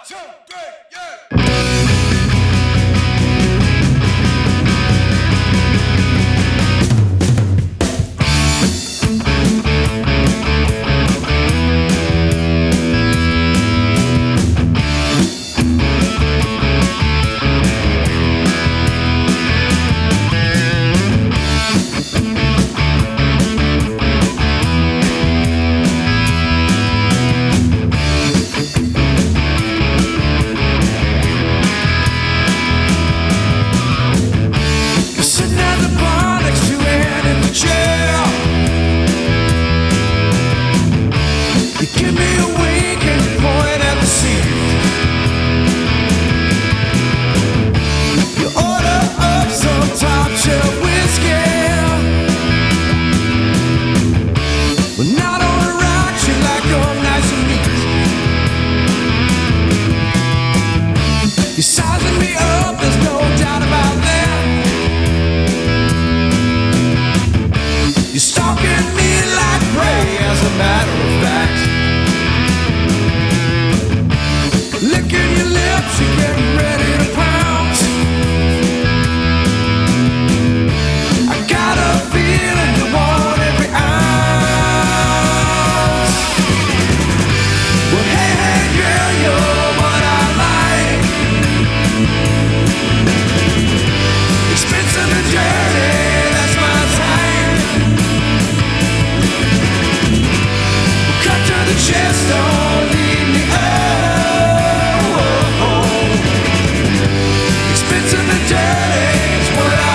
2, 3, yeah. You're sizing me up, there's no doubt about that. You're stalking me like prey, as a matter of fact. Licking your lips, you're getting ready to pounce. I got a feeling you want every ounce. Well, hey, hey, girl, you're what I like. Expensive and dirty, that's my type. Cut to the chest, don't leave me expensive and dirty is what I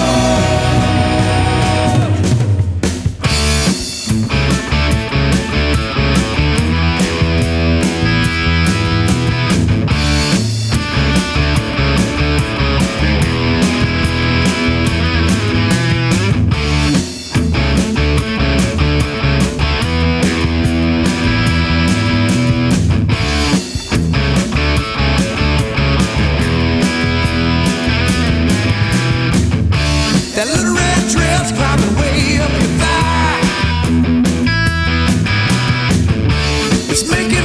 that little red dress climbing way up your thigh. It's making